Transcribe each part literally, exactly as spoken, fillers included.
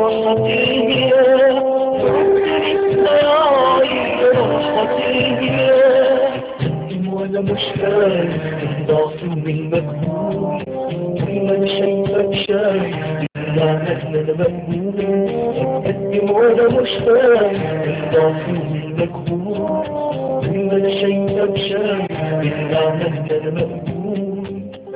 راحتي وانا مش فاهم ضعف من مجهول دايما شايفك شايف باللعنة انا مجهول اتقدم وانا مش فاهم ضعف من مجهول دايما شايفك شايف باللعنة انا مجهول.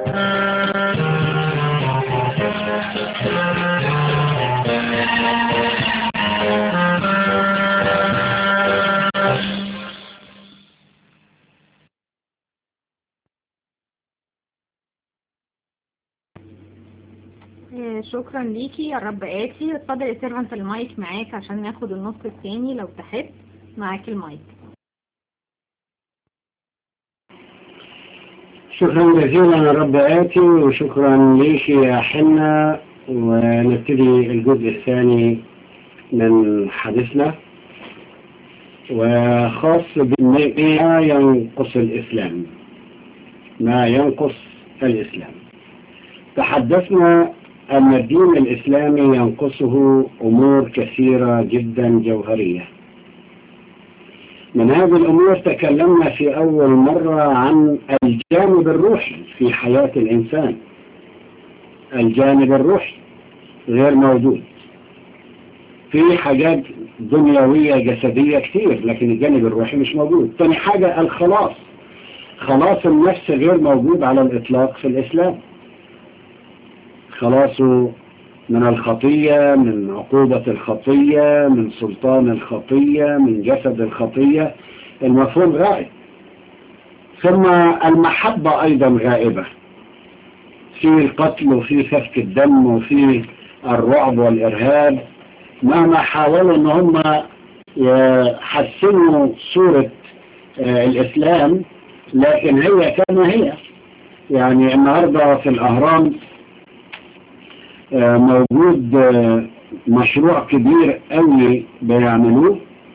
شكرا ليكي يا رب آتي. اتفضل يا سيرفنت المايك معاك عشان ناخد النص الثاني لو تحب. معاك المايك. شكرا جزيلا يا رب آتي، وشكرا ليكي يا حنا. ونبتدي الجزء الثاني من حديثنا، وخاص بما ينقص الإسلام، ما ينقص الإسلام. تحدثنا أن الدين الإسلامي ينقصه أمور كثيرة جدا جوهرية. من هذه الأمور تكلمنا في أول مرة عن الجانب الروحي في حياة الإنسان. الجانب الروحي غير موجود. في حاجات دنيوية جسدية كتير، لكن الجانب الروحي مش موجود. تاني حاجة الخلاص، خلاص النفس غير موجود على الإطلاق في الإسلام. خلاصه من الخطية، من عقوبة الخطية، من سلطان الخطية، من جسد الخطية، المفهوم غائب. ثم المحبة أيضا غائبة، في القتل وفي سفك الدم وفي الرعب والإرهاب. مهما حاولوا أن هم يحسنوا صورة الإسلام، لكن هي كما هي. يعني النهاردة في الأهرام موجود مشروع كبير قوي بيعملوه،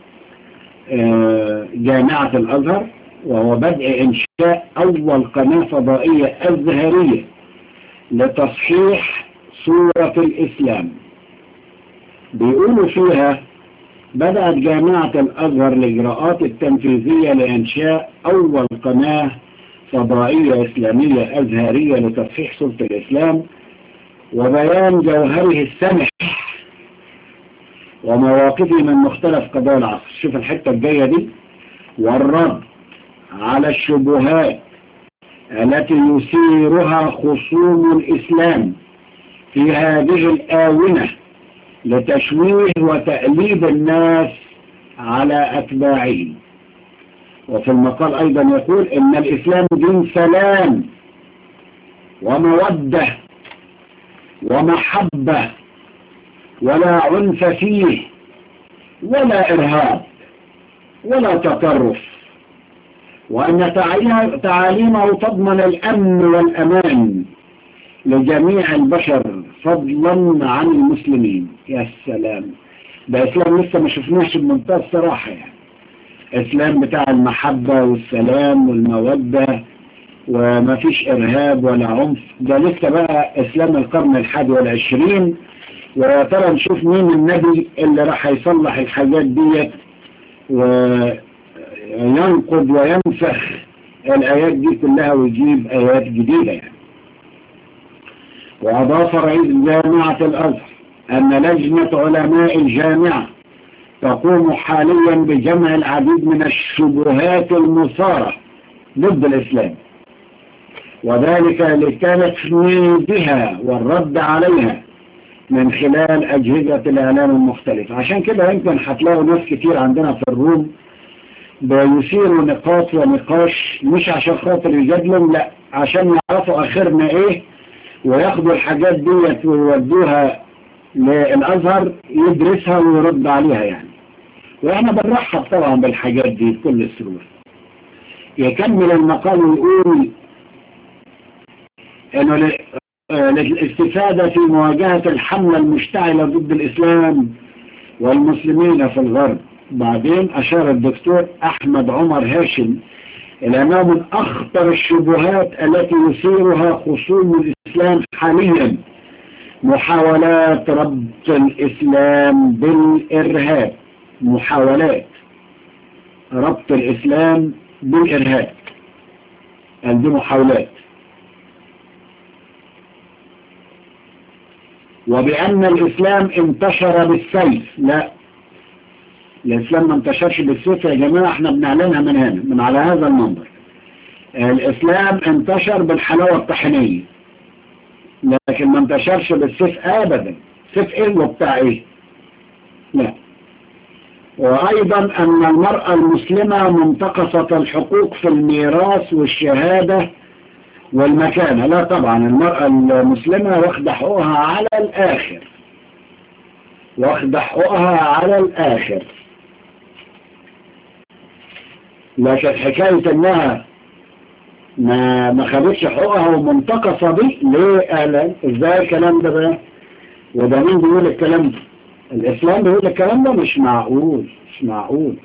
جامعة الأزهر، وهو بدء إنشاء أول قناة فضائية أزهرية لتصحيح صورة الإسلام. بيقولوا فيها بدأت جامعة الأزهر الإجراءات التنفيذية لإنشاء أول قناة فضائية إسلامية أزهرية لتصحيح صورة الإسلام وبيان جوهره السمح ومواقفه من مختلف قضايا العصر. شوف الحتة الجاية دي: والرد على الشبهات التي يثيرها خصوم الإسلام في هذه الآونة لتشويه وتأليب الناس على أتباعه. وفي المقال أيضا يقول إن الإسلام دين سلام ومودة ومحبة، ولا عنف فيه ولا إرهاب ولا تطرف، وأن تعاليمه تضمن الأمن والأمان لجميع البشر فضلا عن المسلمين. يا سلام، ده إسلام لسه ما شفناش بمنتهى الصراحة. يعني إسلام بتاع المحبة والسلام والمودة وما فيش إرهاب ولا عنف. ده لسه بقى إسلام القرن الحادي والعشرين. ويا ترى نشوف مين النبي اللي راح يصلح الحاجات ديت وينقض وينسخ الآيات دي كلها ويجيب آيات جديدة. يعني وأضاف رئيس جامعة الأزهر أن لجنة علماء الجامعة تقوم حاليا بجمع العديد من الشبهات المثارة ضد الإسلام، وذلك لتفنيدها والرد عليها من خلال أجهزة الإعلام المختلفة. عشان كده يمكن هتلاقوا ناس كتير عندنا في الروم بيثيروا نقاط ونقاش، مش عشان خاطر يجادلوا، لا، عشان يعرفوا آخرنا إيه وياخدوا الحاجات ديت ويودوها للأزهر يدرسها ويرد عليها. يعني وإحنا بنرحب طبعا بالحاجات دي بكل السرور. يكمل المقال ويقول إنه للاستفادة في مواجهة الحملة المشتعلة ضد الإسلام والمسلمين في الغرب. بعدين أشار الدكتور أحمد عمر هاشم إلى أنه من أخطر الشبهات التي يثيرها خصوم الإسلام حاليا محاولات ربط الإسلام بالإرهاب، محاولات ربط الإسلام بالإرهاب، دي محاولات. وبأن الإسلام انتشر بالسيف، لا، الإسلام ما انتشرش بالسيف يا جماعة، احنا بنعلنها من هنا من على هذا المنبر. الإسلام انتشر بالحلاوة الطحينية، لكن ما انتشرش بالسيف أبدا. سيف ايه وبتاع ايه؟ لا. وأيضا أن المرأة المسلمة منتقصة الحقوق في الميراث والشهادة والمكانة، لا طبعا، المرأة المسلمة واخدة حقوقها على الآخر، واخدة حقوقها على الآخر. لكن حكاية انها ما ما خدتش حقوقها ومنتقصة دي، ليه قال ازاي الكلام ده بقى؟ وده مين بيقول الكلام ده؟ الإسلام بيقول الكلام ده؟ مش معقول، مش معقول.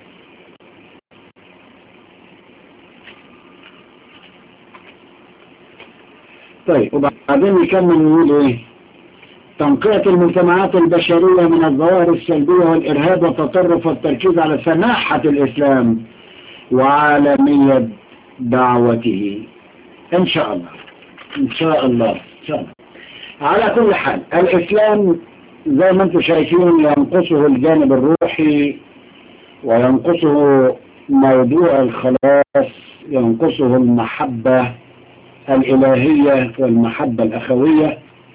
طيب وبعدين يكمل يقول ايه؟ تنقية المجتمعات البشرية من الظواهر السلبية والإرهاب والتطرف والتركيز على سماحة الإسلام وعالمية دعوته. إن شاء الله إن شاء الله إن شاء الله. على كل حال الإسلام زي ما انتم شايفين ينقصه الجانب الروحي، وينقصه موضوع الخلاص، ينقصه المحبة الإلهية والمحبة الأخوية،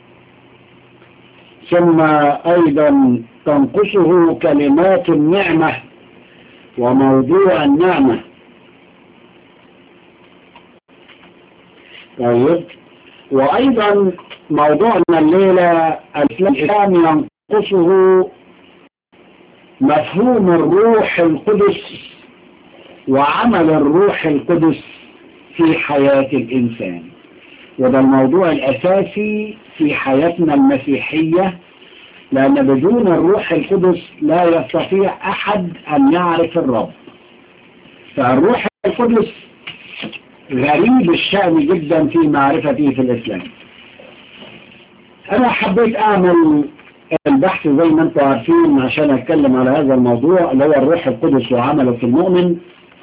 ثم أيضا تنقصه كلمات النعمة وموضوع النعمة. طيب وأيضا موضوعنا الليلة الإسلام ينقصه مفهوم الروح القدس وعمل الروح القدس في حياة الإنسان، وده الموضوع الأساسي في حياتنا المسيحية، لأن بدون الروح القدس لا يستطيع أحد أن يعرف الرب. فالروح القدس غريب الشأن جدا في معرفته في الإسلام. أنا حبيت أعمل البحث زي ما أنتم عارفين عشان أتكلم على هذا الموضوع اللي هو الروح القدس وعمله في المؤمن.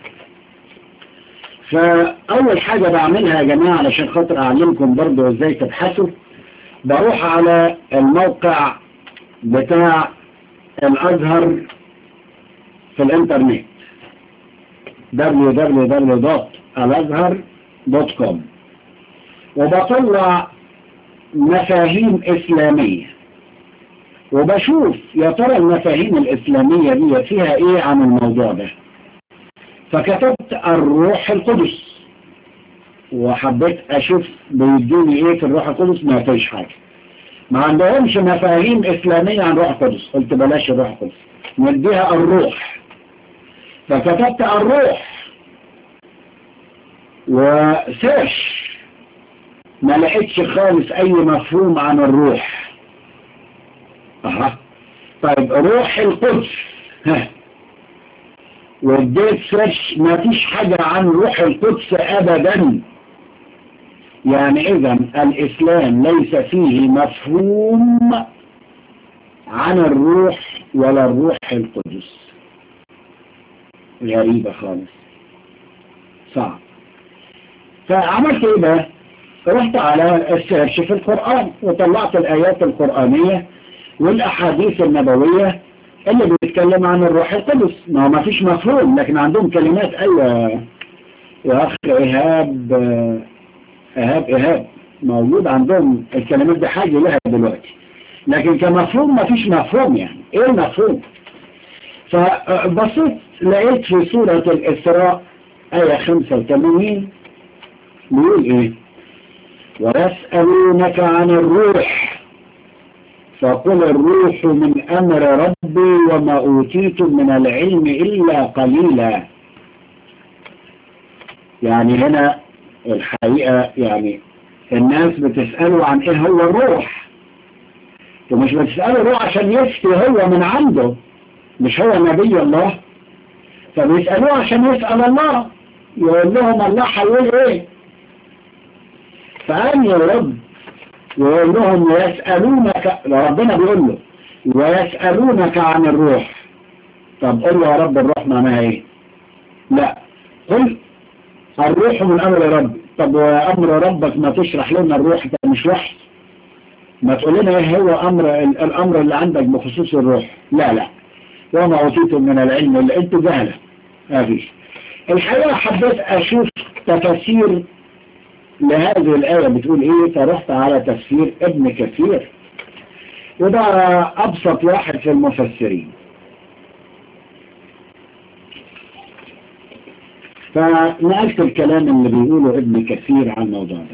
فأول حاجة بعملها يا جماعة علشان خاطر أعلمكم برضو إزاي تبحثوا، بروح على الموقع بتاع الأزهر في الإنترنت دبليو دبليو دبليو دوت الازهر دوت كوم، وبطلع مفاهيم إسلامية وبشوف يا ترى المفاهيم الإسلامية دي فيها إيه عن الموضوع ده. فكتبت الروح القدس وحبيت أشوف بيدوني إيه في الروح القدس، ما فيش حاجة، ما عندهمش مفاهيم إسلامية عن الروح القدس. قلت بلاش الروح القدس، نديها الروح. فكتبت الروح وسيرش، ما لقيتش خالص أي مفهوم عن الروح. أها طيب روح القدس، ها، واديت سيرش، ما فيش حاجة عن روح القدس أبدا. يعني إذا الإسلام ليس فيه مفهوم عن الروح ولا الروح القدس. غريبة خالص، صعب. فعملت إيه بقى؟ رحت على السيرش في القرآن وطلعت الآيات القرآنية والأحاديث النبوية اللي بيتكلم عن الروح القدس. ما هو ما فيش مفهوم، لكن عندهم كلمات. أيوة يا أخي إيهاب، إيهاب إيهاب موجود عندهم الكلمات دي، حاجة لها دلوقتي، لكن كمفهوم ما فيش مفهوم. يعني إيه المفهوم؟ فبصيت لقيت في سورة الإسراء آية خمسة وثمانين بيقول إيه؟ ويسألونك عن الروح فقل الروح من أمر ربي وما أوتيتم من العلم إلا قليلا. يعني هنا الحقيقة يعني الناس بتسألوا عن إيه هو الروح، ومش بتسألوا الروح عشان يفتي هو من عنده، مش هو نبي الله، فبيسألوه عشان يسأل الله، يقول لهم الله هيقول إيه. فقال يا رب ويقول لهم ويسألونك، ربنا بيقول له ويسألونك عن الروح. طب قل له يا رب الروح معناها ايه؟ لا، قل الروح من امر ربي. طب وامر ربك ما تشرح لنا الروح؟ ده مش وحي. ما تقول لنا ايه هو امر الامر اللي عندك بخصوص الروح. لا لا، وما اوتيتم من العلم اللي انتوا جهله. ما فيش. الحقيقه حبيت اشوف تفاسير لهذه الايه بتقول ايه، فرحت على تفسير ابن كثير، وده ابسط واحد في المفسرين. فنقلت الكلام اللي بيقوله ابن كثير عن الموضوع ده.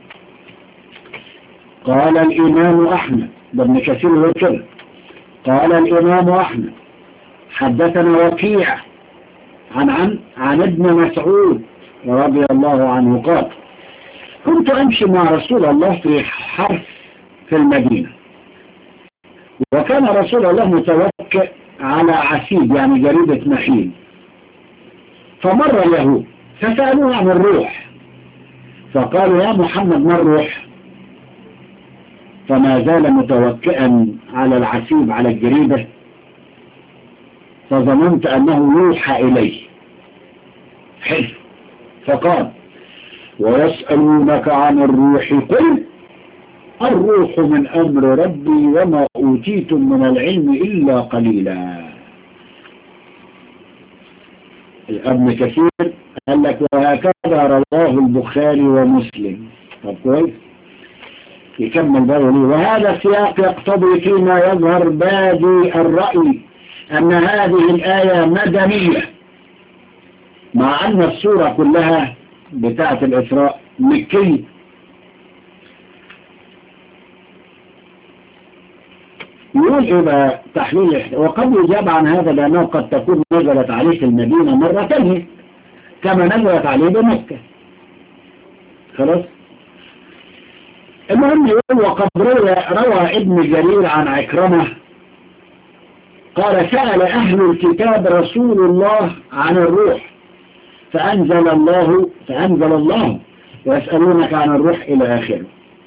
قال الإمام أحمد، ده ابن كثير هو كده، قال الإمام أحمد حدثنا وكيع عن عن عن ابن مسعود رضي الله عنه قال كنت أمشي مع رسول الله في حرث في المدينة، وكان رسول الله متوكئ على عسيب يعني جريدة نخيل، فمر اليهود فسألوه عن الروح، فقالوا يا محمد ما الروح؟ فما زال متوكئا على العسيب على الجريدة، فظننت أنه يوحى إليه. حلو. فقال ويسألونك عن الروح قل الروح من أمر ربي وما أوتيتم من العلم إلا قليلا. ابن كثير قال لك وهكذا رواه البخاري ومسلم. طب كويس، يكمل بقى ليه. وهذا السياق يقتضي فيما يظهر بادي الرأي أن هذه الآية مدنية، مع أن السورة كلها بتاعة الإسراء مكية. يقول إيه بقى تحليل، وقد يجاب عن هذا لأنه قد تكون نزلت عليه في المدينة مرة ثانية كما نزلت عليه بمكة. خلاص. المهم يقول وقد روى, روى ابن جرير عن عكرمة قال سأل أهل الكتاب رسول الله عن الروح فأنزل الله فأنزل الله ويسألونك عن الروح إلى آخره.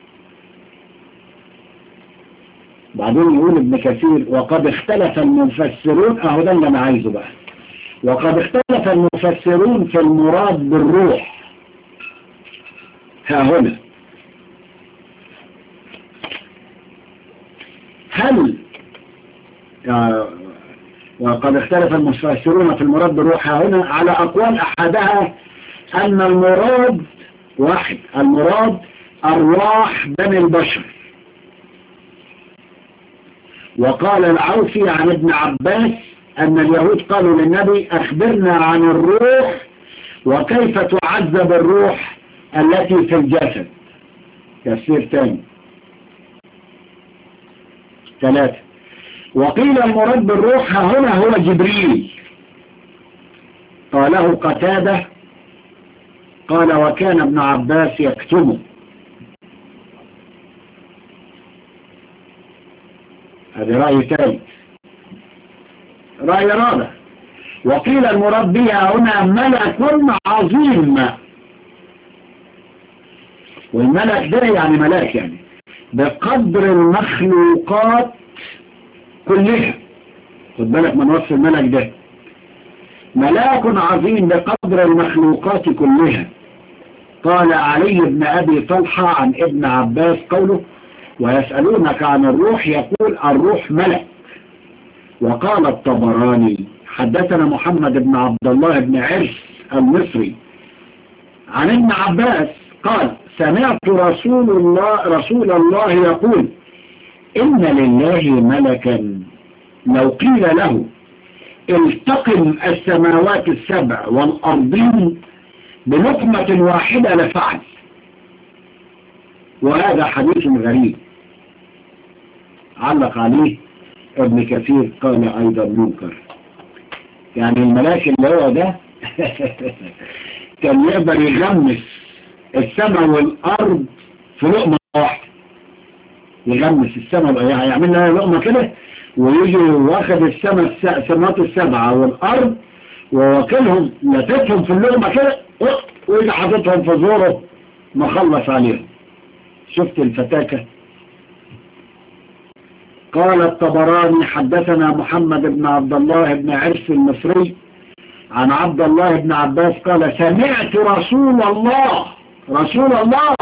بعدين يقول ابن كثير وقد اختلف المفسرون، اهو ده اللي انا عايزه بقى، وقد اختلف المفسرون في المراد بالروح. ها هنا هل آه وقد اختلف المفسرون في المراد بالروح ها هنا على أقوال أحدها أن المراد واحد، المراد أرواح بني البشر. وقال العوفي عن ابن عباس أن اليهود قالوا للنبي أخبرنا عن الروح وكيف تعذب الروح التي في الجسد. تفسير ثاني. ثلاثة. وقيل المراد بالروح هنا هو جبريل، قاله قتادة قال وكان ابن عباس يكتمه. هذا رأي ثالث. رأي رابع وقيل المراد بها هنا ملك عظيم، والملك ده يعني ملاك يعني بقدر المخلوقات كلها. خد بالك من وصف الملك ده، ملاك عظيم بقدر المخلوقات كلها. قال علي بن أبي طلحة عن ابن عباس قوله ويسألونك عن الروح يقول الروح ملك. وقال الطبراني حدثنا محمد بن عبد الله بن عرس المصري عن ابن عباس قال سمعت رسول الله رسول الله يقول إن لله ملكا لو قيل له التقم السماوات السبع والأرضين بلقمة واحدة لفعل. وهذا حديث غريب علق عليه ابن كثير قال أيضا منكر. يعني الملاك اللي هو ده كان يقدر يغمس السماء والأرض في لقمة واحدة، يغمس السماء يعني يعمل لها لقمة كده ويجي واخد السماء السماوات السبعة والأرض وواكلهم لفتهم في اللقمة كده ويجي حاططهم في زوره مخلص عليهم. شفت الفتاكة. قال الطبراني حدثنا محمد بن عبد الله بن عرس المصري عن عبد الله بن عباس قال سمعت رسول الله رسول الله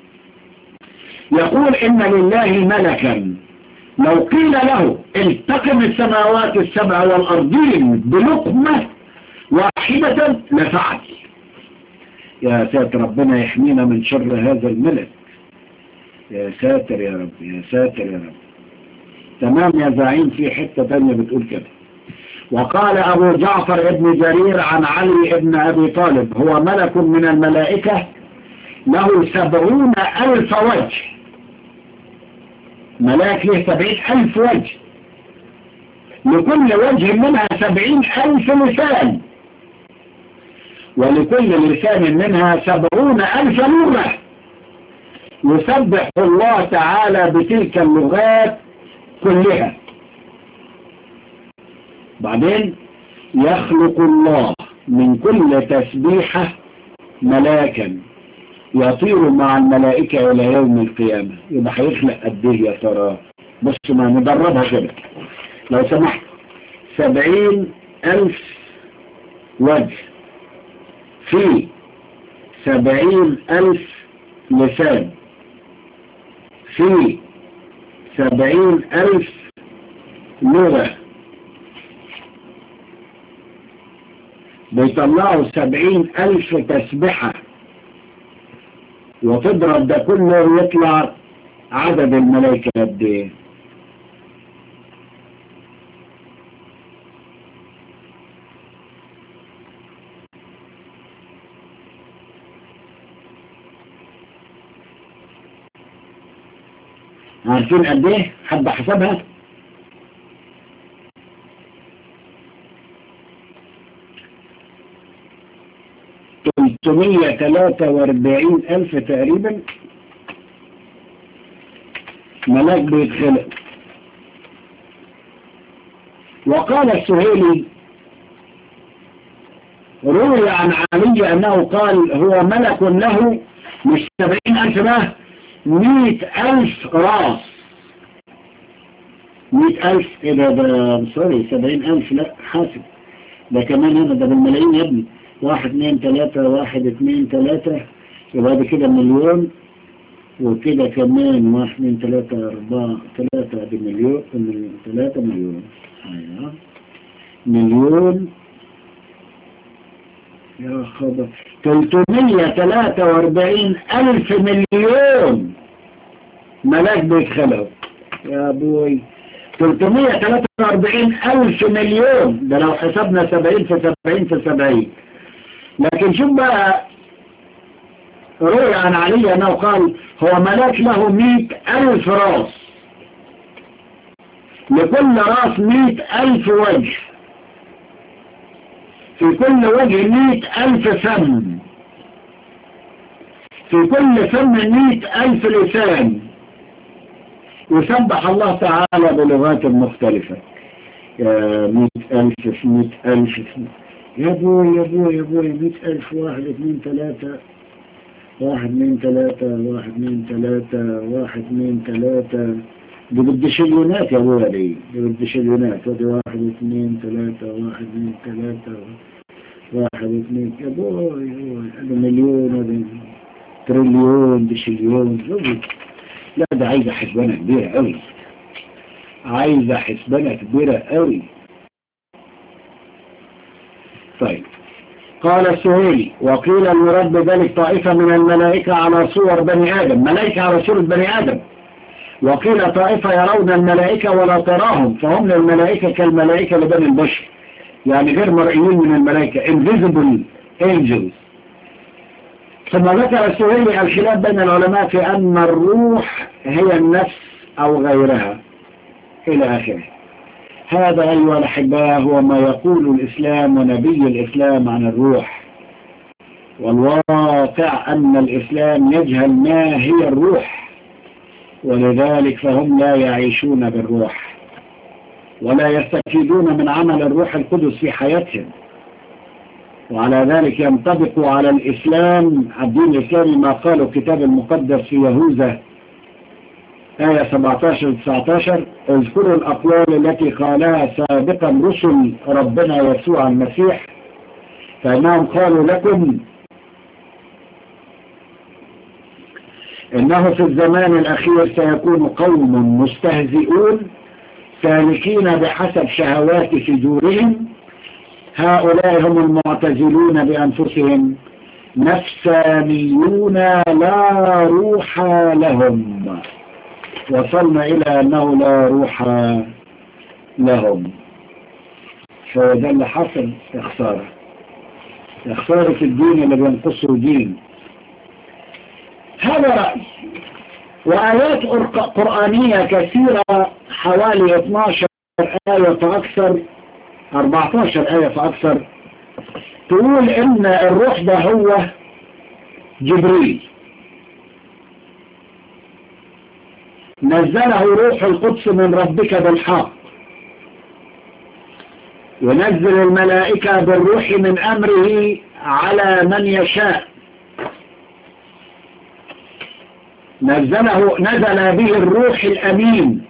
يقول إن لله ملكا لو قيل له التقم السماوات السبع والأرضين بلقمة واحدة لفعل. يا ساتر، ربنا يحمينا من شر هذا الملك. يا ساتر يا رب، يا ساتر يا رب. تمام يا زعيم، في حتة تانية بتقول كده. وقال أبو جعفر ابن جرير عن علي ابن أبي طالب هو ملك من الملائكة له سبعون ألف وجه. ملاك له سبعين ألف وجه، لكل وجه منها سبعين ألف لسان، ولكل لسان منها سبعون ألف لغة يسبح الله تعالى بتلك اللغات كلها. بعدين يخلق الله من كل تسبيحة ملاكا يطير مع الملائكة إلى يوم القيامة. يبقى هيخلق قد ايه يا ترى؟ بص ما ندربها كده لو سمحت. سبعين ألف وجه في سبعين ألف لسان في سبعين ألف لغة، بيطلعوا سبعين ألف تسبحة، وتضرب ده كله يطلع عدد الملائكة قد ايه؟ عارفين قد ايه؟ حد حسبها؟ ثلاثمية وثلاثة وأربعين ألف تقريبا ملاك بيتخلق. وقال السهيلي روي عن علي أنه قال هو ملك له مش سبعين ألف بقى، مئة ألف راس. مئة ألف ايه ده؟ ده سوري سبعين ألف، لا حاسب ده كمان هنا، ده بالملايين يا ابني. واحد اثنين ثلاثة واحد اثنين ثلاثة، يبقى ده كده مليون، وكده كمان واحد اثنين ثلاثة أربعة ثلاثة بمليون، ثلاثة مليون. أيوة مليون يا خبر، ثلاثمية وثلاثة وأربعين ألف مليون ملاك بيتخلقوا يا أبوي. ثلاثمية وثلاثة وأربعين ألف مليون، ده لو حسبنا سبعين في سبعين في سبعين. لكن شوف بقى، روي عن علي أنه قال هو ملاك له مئة ألف راس، لكل راس مئة ألف وجه، في كل وجه مئة ألف فم، في كل فم مئة ألف لسان، يسبح الله تعالى بلغات مختلفة. يا مئة ألف في مئة ألف في يا بوي يا بوي يا بوي مئة ألف. واحد اثنين ثلاثة واحد اثنين ثلاثة واحد اثنين ثلاثة واحد اثنين ثلاثة، دي بالدشليونات يا بوي، دي دي بالدشليونات. ودي واحد اثنين ثلاثة واحد اثنين ثلاثة واحد اثنين يا بوي يا بوي، هذا مليون، هذا تريليون، دشليون. لا ده عايزة حسبانة كبيرة قوي، عايزة حسبانة كبيرة قوي. طيب قال السهيلي وقيل المراد بذلك طائفة من الملائكة على صور بني آدم، ملائكة على صورة بني آدم. وقيل طائفة يرون الملائكة ولا تراهم، فهم للملائكة كالملائكة لبني البشر، يعني غير مرئيين من الملائكة، invisible angels. ثم ذكر السهيلي الخلاف بين العلماء في أن الروح هي النفس أو غيرها إلى آخره. هذا أيها الأحباء هو ما يقول الإسلام ونبي الإسلام عن الروح. والواقع أن الإسلام يجهل ما هي الروح، ولذلك فهم لا يعيشون بالروح ولا يستفيدون من عمل الروح القدس في حياتهم. وعلى ذلك ينطبق على الإسلام الدين الإسلامي ما قاله الكتاب المقدس في يهوذا آية سبعتاشر تسعتاشر اذكروا الأقوال التي قالها سابقا رسل ربنا يسوع المسيح فإنهم قالوا لكم إنه في الزمان الأخير سيكون قوم مستهزئون سالكين بحسب شهوات صدورهم هؤلاء هم المعتزلون بأنفسهم نفسانيون لا روح لهم. وصلنا إلى أنه لا روح لهم. فده اللي حصل إخسارة إخسارة الدين اللي بينقصوا دين. هذا رأي. وآيات قرآنية كثيرة حوالي اثناشر آية فأكثر أربعتاشر آية فأكثر تقول إن الروح ده هو جبريل نزله روح القدس من ربك بالحق ونزل الملائكة بالروح من أمره على من يشاء نزله نزل به الروح الأمين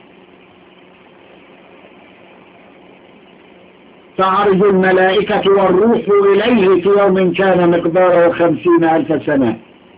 تعرج الملائكة والروح إليه في يوم كان مقداره خمسين ألف سنة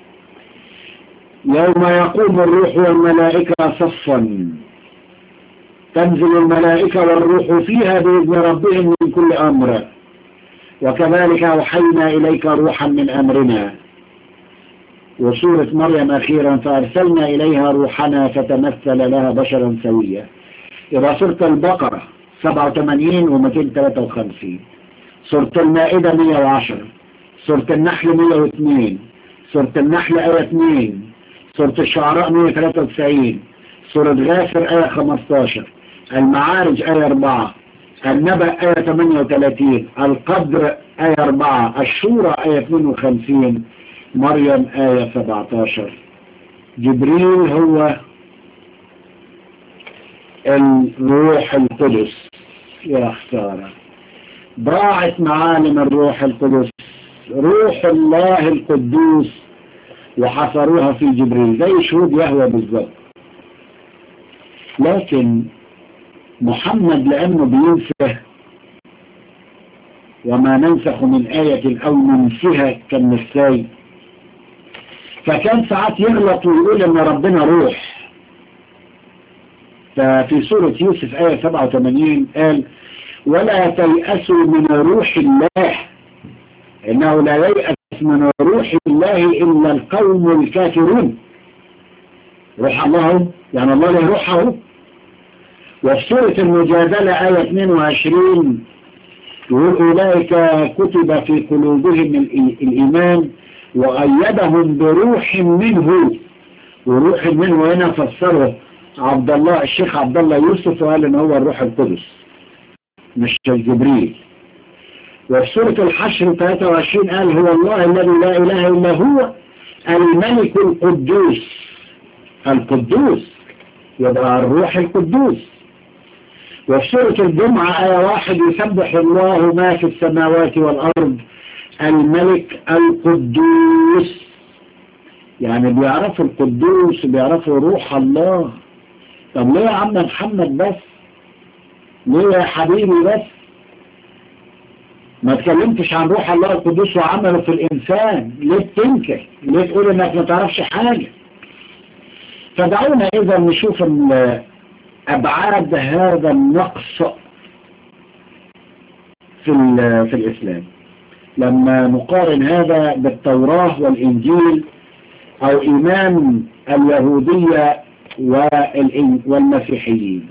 يوم يقوم الروح والملائكة صفا تنزل الملائكة والروح فيها بإذن ربهم من كل أمر وكذلك أوحينا إليك روحا من أمرنا. وسورة مريم أخيرا فأرسلنا إليها روحنا فتمثل لها بشرا سويا. إذا سورة البقرة سبعة وثمانين ومئتين وثلاثة وخمسين سورة المائدة مئة وعشرة سورة النحل مئة واثنين سورة النحل آية اثنين سورة الشعراء مئة وثلاثة وتسعين سورة غافر آية خمستاشر المعارج آية أربعة النبأ آية ثمانية وثلاثين القدر آية أربعة الشورى آية اثنين وخمسين مريم آية سبعتاشر. جبريل هو الروح القدس. يا خسارة ضاعت معالم الروح القدس روح الله القدوس وحصروها في جبريل زي شهود يهوى بالظبط. لكن محمد لأنه بينسى وما ننسخ من آية أو ننسها كالنساي فكان ساعات يغلط ويقول ان ربنا روح. ففي سورة يوسف آية سبعة وثمانين قال ولا تيأسوا من روح الله إنه لا ييأس من روح الله إلا القوم الكافرون. روح الله يعني الله له روحه. وفي سورة المجادلة آية اثنين وعشرين يقول أولئك كتب في قلوبهم الإيمان وأيدهم بروح منه. وروح منه هنا فسره عبد الله الشيخ عبد الله يوسف وقال إن هو الروح القدس مش جبريل. وفي سورة الحشر ثلاثة وعشرين قال هو الله الذي لا إله إلا هو الملك القدوس. القدوس يبقى الروح القدوس. وفي سورة الجمعة آية واحد يسبح الله ما في السماوات والأرض الملك القدوس. يعني بيعرفوا القدوس بيعرفوا روح الله. طب ليه يا عم محمد بس؟ ليه يا حبيبي بس؟ ما تكلمتش عن روح الله القدوس وعمله في الإنسان. ليه تنكر؟ ليه تقول انك ما تعرفش حاجة؟ فدعونا إذا نشوف أبعاد هذا النقص في, في الإسلام لما نقارن هذا بالتوراة والإنجيل أو إيمان اليهودية والمسيحيين.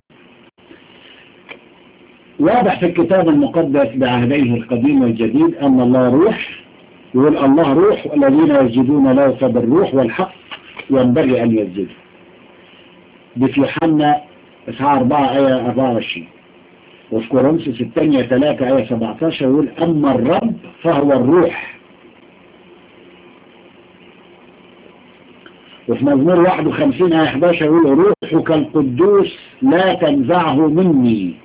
واضح في الكتاب المقدس بعهديه القديم والجديد أن الله روح. يقول الله روح والذين يسجدون له فبالروح والحق ينبغي أن يسجدوا. في يوحنا إصحاح أربعة آية أربعة وعشرين. وفي كورنثوس الثانية ثلاثة آية سبعتاشر يقول أما الرب فهو الروح. وفي مزمور واحد وخمسين آية إحدى عشر يقول روحك القدوس لا تنزعه مني.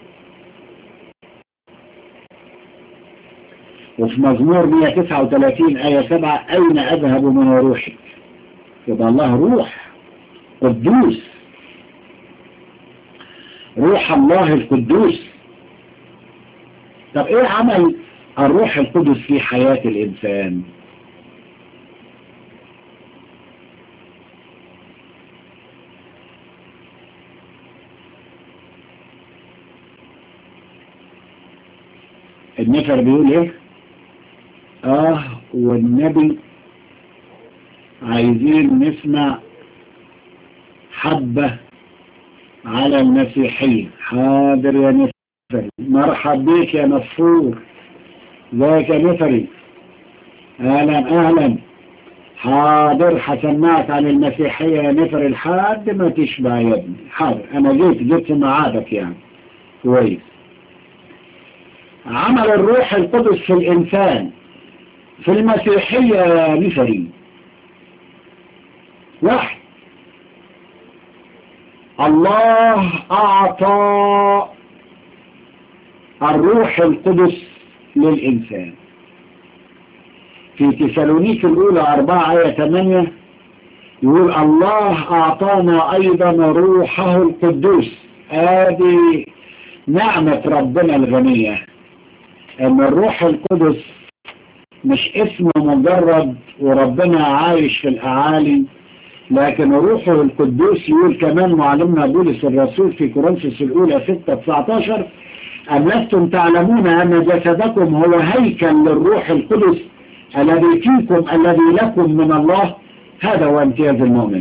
وفي مزمور مئة وتسعة وثلاثين آية سبعة أين أذهب من روحك؟ يبقى الله روح قدوس روح الله القدوس. طب ايه عمل الروح القدس في حياة الانسان؟ النفر بيقول ايه؟ اه والنبي عايزين نسمع حبة على المسيحية. حاضر يا نفري، مرحب بيك يا نفور. ذاك يا نفري، اهلا اهلا. حاضر هسمعك عن المسيحية يا نفري لحد ما تشبع يا ابني. حاضر، انا جيت جيت معادك يعني. كويس. عمل الروح القدس في الانسان في المسيحية يا نفري واحد، الله أعطى الروح القدس للإنسان. في تسالونيك الأولى أربعة آية ثمانية يقول الله أعطانا أيضا روحه القدوس. هذه نعمة ربنا الغنية، أن الروح القدس مش اسمه مجرد وربنا عايش في الأعالي، لكن روحه القدوس يقول كمان معلمنا بولس الرسول في كورنثوس الأولى ستة تسعتاشر أم لستم تعلمون أن جسدكم هو هيكل للروح القدس الذي فيكم الذي لكم من الله. هذا هو امتياز المؤمن.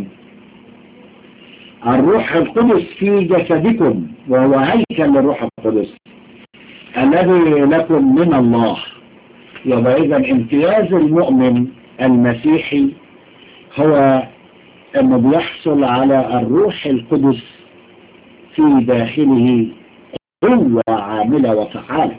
الروح القدس في جسدكم وهو هيكل للروح القدس الذي لكم من الله. يبقى إذن امتياز المؤمن المسيحي هو أنه بيحصل على الروح القدس في داخله قوة عاملة وفعالة.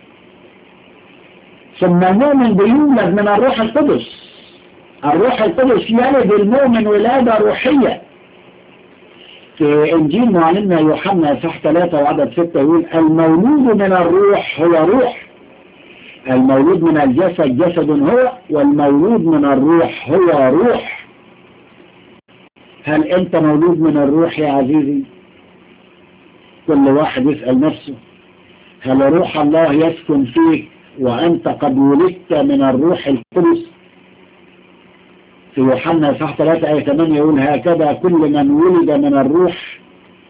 ثم المؤمن بيولد من الروح القدس. الروح القدس يلد المؤمن ولادة روحية. في إنجيل معلمنا يوحنا صح ثلاثة وعدد ستة يقول المولود من الروح هو روح، المولود من الجسد جسد هو، والمولود من الروح هو روح. هل أنت مولود من الروح يا عزيزي؟ كل واحد يسأل نفسه، هل روح الله يسكن فيك وأنت قد ولدت من الروح القدس؟ في يوحنا صح ثلاثة آية ثمانية يقول هكذا كل من ولد من الروح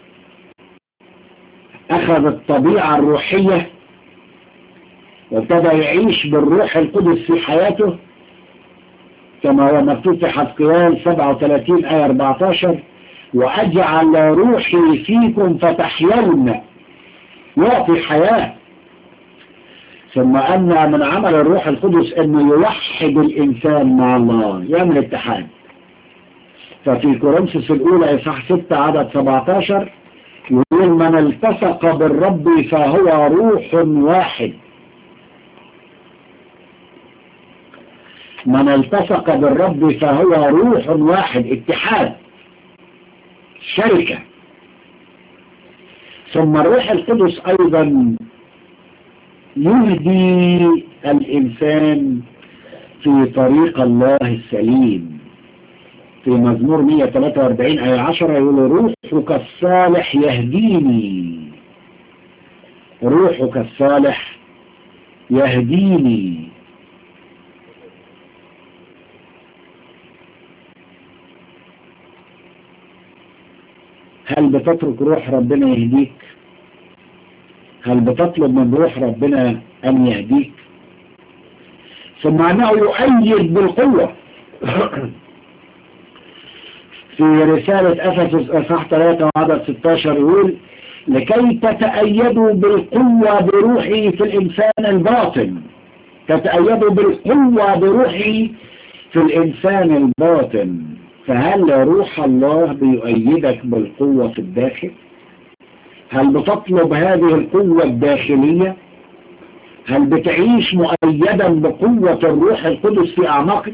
أخذ الطبيعة الروحية وابتدى يعيش بالروح القدس في حياته، كما هو مكتوب في حزقيال سبعة وثلاثين آية أربعتاشر وأجعل روحي فيكم فتحيون، يعطي حياة. ثم أن من عمل الروح القدس أنه يوحد الإنسان مع الله، يعمل اتحاد. ففي كورنثوس الأولى إصحاح ستة عدد سبعتاشر يقول من التصق بالرب فهو روح واحد. من التصق بالرب فهو روح واحد، اتحاد، شركة. ثم الروح القدس أيضا يهدي الإنسان في طريق الله السليم. في مزمور مئة وثلاثة وأربعين آية عشرة يقول روحك الصالح يهديني، روحك الصالح يهديني. هل بتترك روح ربنا يهديك؟ هل بتطلب من روح ربنا أن يهديك؟ ثم أنه يؤيد بالقوة. في رسالة أفسس أصحاح ثلاثة وعدد ستاشر يقول لكي تتأيدوا بالقوة بروحي في الإنسان الباطن. تتأيدوا بالقوة بروحي في الإنسان الباطن. فهل روح الله بيؤيدك بالقوة في الداخل؟ هل بتطلب هذه القوة الداخلية؟ هل بتعيش مؤيدا بقوة الروح القدس في أعماقك؟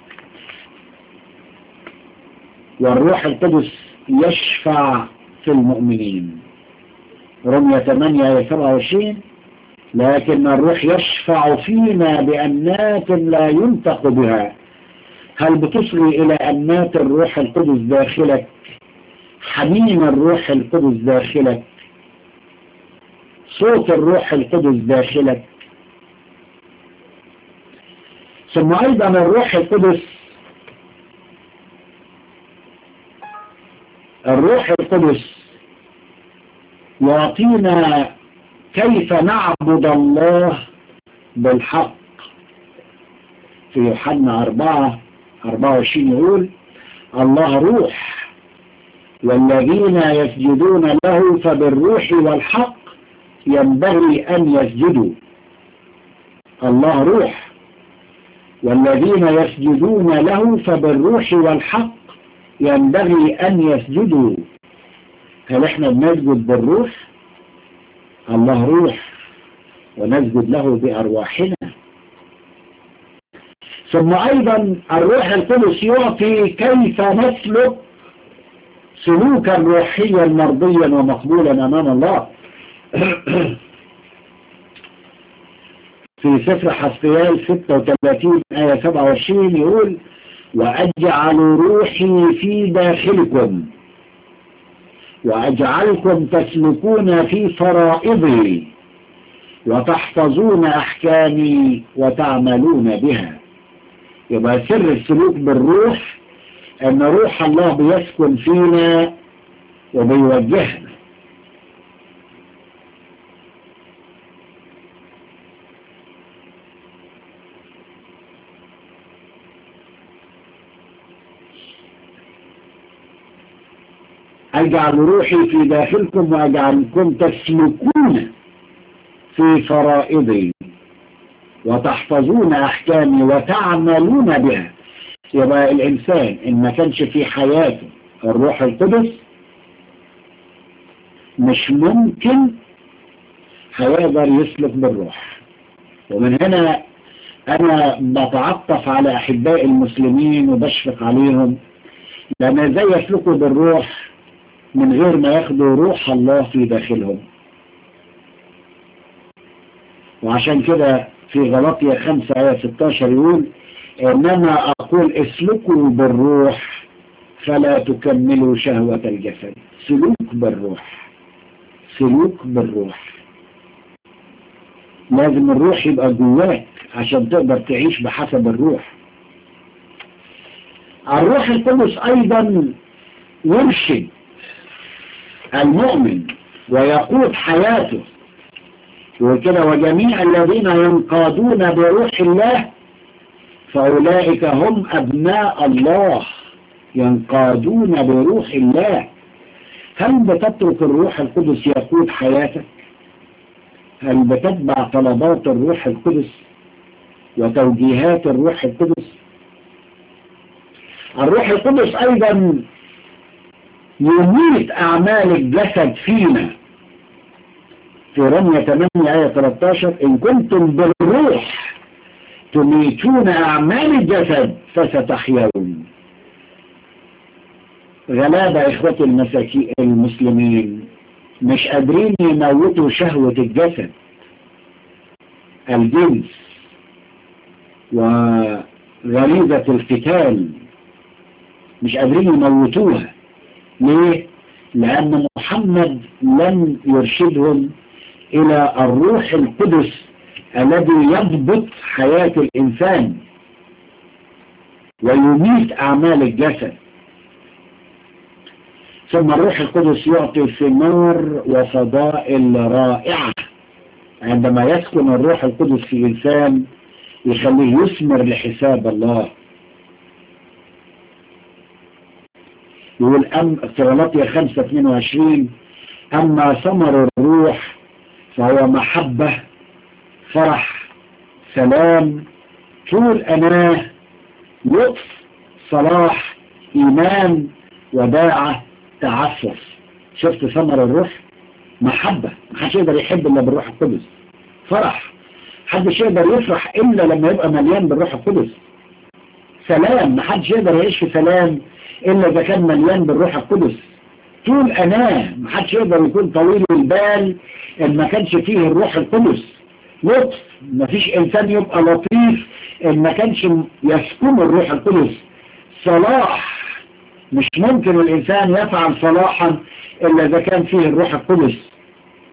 والروح القدس يشفع في المؤمنين. رمية ثمانية سبعة وعشرين لكن الروح يشفع فينا بأنات لا ينطق بها. هل بتصغي إلى أنات الروح القدس داخلك؟ حنين الروح القدس داخلك صوت الروح القدس داخلك. ثم أيضا الروح القدس الروح القدس يعطينا كيف نعبد الله بالحق. في يوحنا أربعة أربعة وعشرين يقول الله روح والذين يسجدون له فبالروح والحق ينبغي أن يسجدوا. الله روح والذين يسجدون له فبالروح والحق ينبغي أن يسجدوا. هل احنا بنسجد بالروح؟ الله روح ونسجد له بأرواحنا. ثم أيضا الروح القدس يعطي كيف نسلك سلوكا روحيا مرضيا ومقبولا أمام الله. في سفر حزقيال ستة وثلاثين آية سبعة وعشرين يقول وأجعل روحي في داخلكم وأجعلكم تسلكون في فرائضي وتحفظون أحكامي وتعملون بها. يبقى سر السلوك بالروح أن روح الله بيسكن فينا وبيوجهنا. أجعل روحي في داخلكم وأجعلكم تسلكون في فرائضي وتحفظون أحكامي وتعملون بها. يبقى الإنسان إن ما كانش في حياته الروح القدس مش ممكن هيقدر يسلك بالروح. ومن هنا أنا بتعطف على أحباء المسلمين وبشفق عليهم، لأن ازاي يسلكوا بالروح من غير ما ياخدوا روح الله في داخلهم. وعشان كده في غلاطية خمسة آية ستة عشر يقول إنما أقول اسلكوا بالروح فلا تكملوا شهوة الجسد. سلوك بالروح، سلوك بالروح. لازم الروح يبقى جواك عشان تقدر تعيش بحسب الروح. الروح القدس أيضا يرشد المؤمن ويقود حياته. وكده وجميع الذين ينقادون بروح الله فأولئك هم أبناء الله. ينقادون بروح الله. هل بتترك الروح القدس يقود حياتك؟ هل بتتبع طلبات الروح القدس وتوجيهات الروح القدس؟ الروح القدس أيضا يميت أعمال الجسد فينا. في رمية ثمانية آية ثلاثة عشر إن كنتم بالروح تميتون أعمال الجسد فستحيون. غلابة إخوة المساكين المسلمين مش قادرين يموتوا شهوة الجسد، الجنس وغريزة القتال، مش قادرين يموتوها. ليه؟ لأن محمد لم يرشدهم إلى الروح القدس الذي يضبط حياة الإنسان ويميت أعمال الجسد. ثم الروح القدس يعطي ثمار وفضائل رائعة. عندما يسكن الروح القدس في إنسان يخليه يثمر لحساب الله. يقول أم في غلاطية خمسة اثنين وعشرين أما ثمر الروح فهو محبة فرح سلام طول أناة لطف صلاح إيمان وداعة تعفف. شفت ثمر الروح؟ محبة، محدش يقدر يحب إلا بالروح القدس. فرح، محدش يقدر يفرح إلا لما يبقى مليان بالروح القدس. سلام، محدش يقدر يعيش في سلام إلا إذا كان مليان بالروح القدس. طول أناه، محدش يقدر يكون طويل البال إن ما كانش فيه الروح القدس. لطف، مفيش إنسان يبقى لطيف إن ما كانش يسكن الروح القدس. صلاح، مش ممكن الإنسان يفعل صلاحا إلا إذا كان فيه الروح القدس.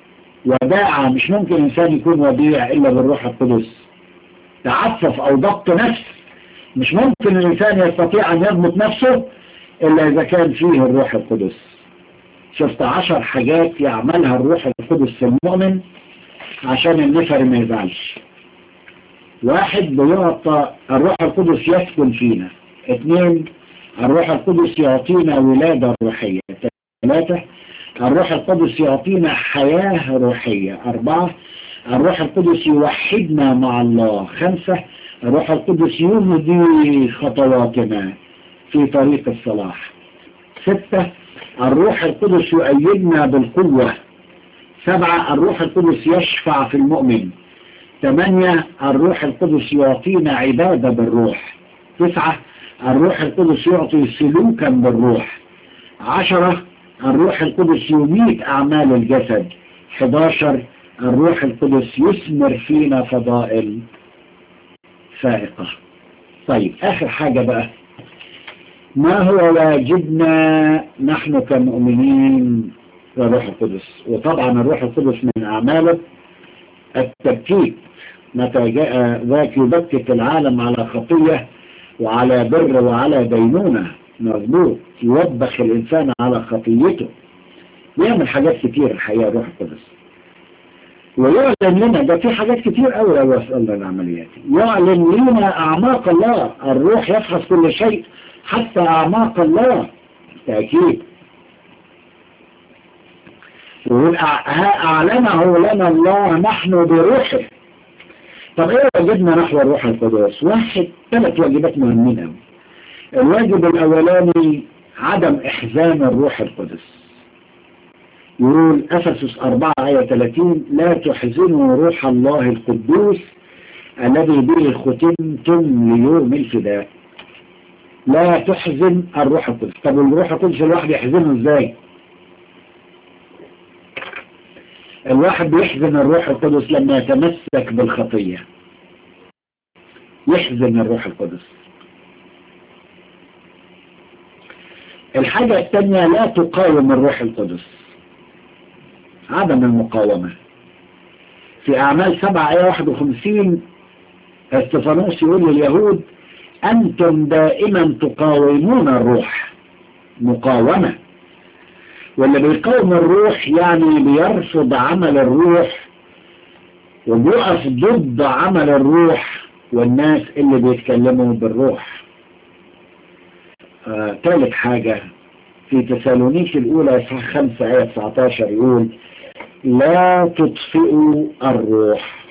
وداعة، مش ممكن إنسان يكون وديع إلا بالروح القدس. تعفف أو ضبط نفس، مش ممكن الإنسان يستطيع أن يضبط نفسه إلا إذا كان فيه الروح القدس. شفت عشر حاجات يعملها الروح القدس في المؤمن عشان النفر ما يزعلش. واحد، بيعطى الروح القدس يسكن فينا. اثنين، الروح القدس يعطينا ولادة روحية. ثلاثة، الروح القدس يعطينا حياة روحية. أربعة، الروح القدس يوحدنا مع الله. خمسة، الروح القدس يهدي خطواتنا في طريق الصلاح. ستة، الروح القدس يؤيدنا بالقوة. سبعة، الروح القدس يشفع في المؤمن. ثمانية، الروح القدس يعطينا عبادة بالروح. تسعة، الروح القدس يعطي سلوكا بالروح. عشرة، الروح القدس يميت أعمال الجسد. حداشر، الروح القدس يثمر فينا فضائل فائقة. طيب آخر حاجة بقى، ما هو واجبنا نحن كمؤمنين بالروح القدس؟ وطبعا الروح القدس من أعماله التبكيت، متى جاء ذاك يبكت العالم على خطية وعلى بر وعلى دينونة. مظبوط، يوبخ الإنسان على خطيته، يعمل حاجات كتير الحقيقة الروح القدس. ويعلن لنا، ده في حاجات كتير قوي لو وصلنا العمليات، يعلن لنا أعماق الله. الروح يفحص كل شيء حتى أعماق الله، تأكيد. ويقول أعلنه لنا الله نحن بروحه. طب ايه واجبنا نحو الروح القدس؟ واحد، ثلاث واجبات مهمين قوي. الواجب الأولاني عدم إحزان الروح القدس. يقول أفسس أربعة آية ثلاثين: لا تحزنوا روح الله القدوس الذي به ختمتم ليوم الفداء. لا تحزن الروح القدس. طب الروح القدس الواحد يحزنه ازاي؟ الواحد بيحزن الروح القدس لما يتمسك بالخطية، يحزن الروح القدس. الحاجة الثانية، لا تقاوم الروح القدس، عدم المقاومة. في أعمال سبعة آية واحد وخمسين استفانوس يقول لليهود: أنتم دائما تقاومون الروح. مقاومة، واللي بيقاوم الروح يعني بيرفض عمل الروح وبيقف ضد عمل الروح والناس اللي بيتكلموا بالروح. آه، ثالث حاجة، في تسالونيك الأولى إصحاح خمسة آية تسعة عشر يقول: لا تطفئوا الروح.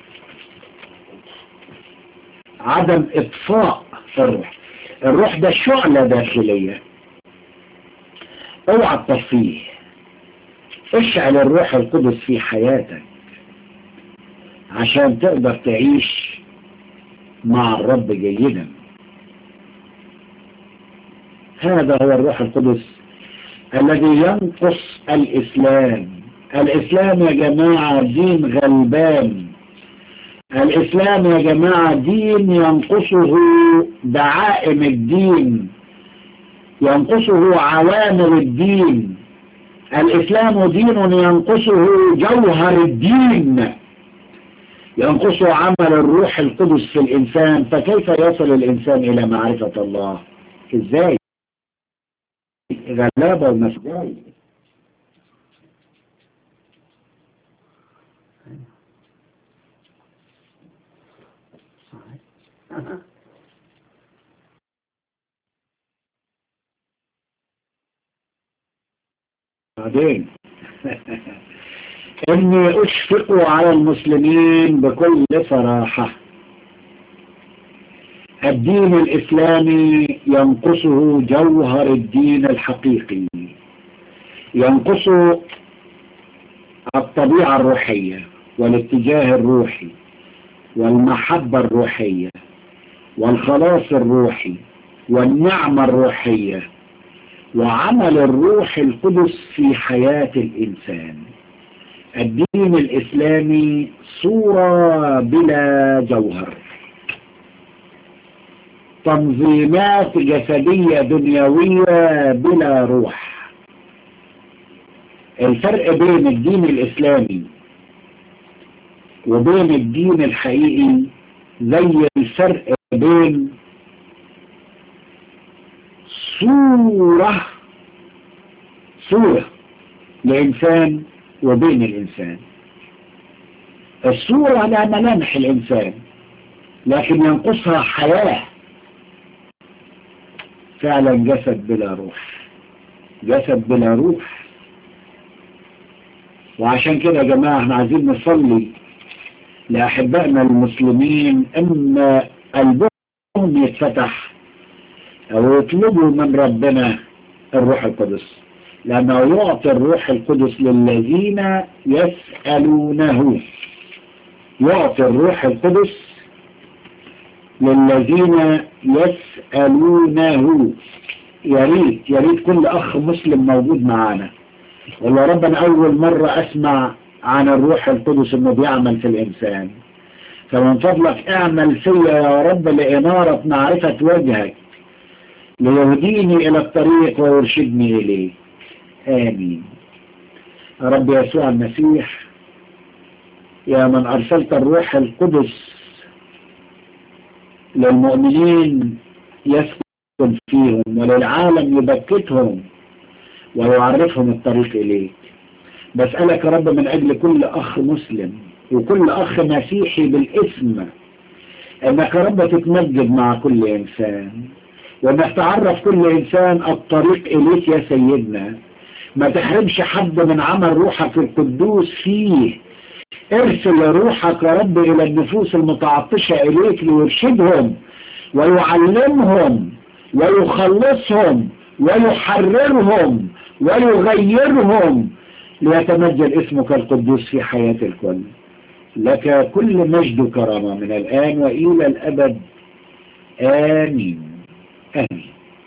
عدم إطفاء الروح. الروح ده شعلة داخلية، اوعى تطفيه. اشعل الروح القدس في حياتك عشان تقدر تعيش مع الرب جيدا. هذا هو الروح القدس الذي ينقص الإسلام. الإسلام يا جماعة دين غلبان. الإسلام يا جماعة دين ينقصه دعائم الدين، ينقصه عوامل الدين. الإسلام دين ينقصه جوهر الدين، ينقصه عمل الروح القدس في الإنسان. فكيف يصل الإنسان إلى معرفة الله؟ إزاي؟ غلابة ومسجاي. بعدين إني أشفق على المسلمين بكل صراحة. الدين الإسلامي ينقصه جوهر الدين الحقيقي، ينقصه الطبيعة الروحية والاتجاه الروحي والمحبة الروحية والخلاص الروحي والنعمة الروحية وعمل الروح القدس في حياة الإنسان. الدين الإسلامي صورة بلا جوهر، تنظيمات جسدية دنيوية بلا روح. الفرق بين الدين الإسلامي وبين الدين الحقيقي زي الفرق بين صورة صورة لإنسان وبين الإنسان. الصورة لا ملامح الإنسان لكن ينقصها حياة، فعلا جسد بلا روح، جسد بلا روح. وعشان كده يا جماعة احنا عايزين نصلي لأحبائنا المسلمين إن قلبهم يتفتح أو يطلبوا من ربنا الروح القدس، لأنه يعطي الروح القدس للذين يسألونه. يعطي الروح القدس للذين يسألونه. يا ريت يا ريت كل أخ مسلم موجود معانا والله ربنا أول مرة أسمع عن الروح القدس إنه بيعمل في الإنسان، فمن فضلك اعمل فيا يا رب لإنارة معرفة وجهك ليهديني إلى الطريق ويرشدني إليه. آمين. يا رب يسوع المسيح، يا من أرسلت الروح القدس للمؤمنين يسكن فيهم وللعالم يبكتهم ويعرفهم الطريق إليك، بسألك يا رب من أجل كل أخ مسلم وكل أخ مسيحي بالاسم أنك يا رب تتمجد مع كل إنسان، وأنك تعرف كل إنسان الطريق إليك يا سيدنا. ما تحرمش حد من عمل روحك القدوس فيه. ارسل روحك يا رب إلى النفوس المتعطشة إليك ليرشدهم ويعلمهم ويخلصهم ويحررهم ويغيرهم ليتمجد اسمك القدوس في حياة الكل. لك كل مجد وكرامة من الآن وإلى الأبد. آمين آمين.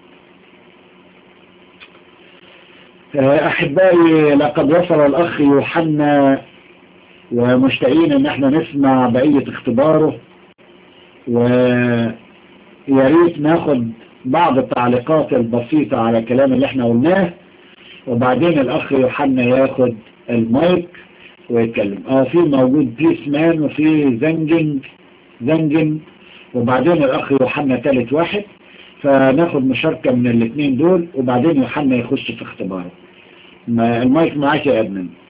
أحبائي، لقد وصل الأخ يوحنا ومشتاقين ان احنا نسمع بقية اختباره، ويا ريت ناخد بعض التعليقات البسيطة على الكلام اللي احنا قلناه، وبعدين الاخ يوحنا ياخد المايك ويتكلم. اه في موجود بيس مان وفي زنجن زنجن وبعدين الاخ يوحنا ثالث واحد، فناخد مشاركة من الاثنين دول وبعدين يوحنا يخش في اختباره. المايك معاك يا ادمن.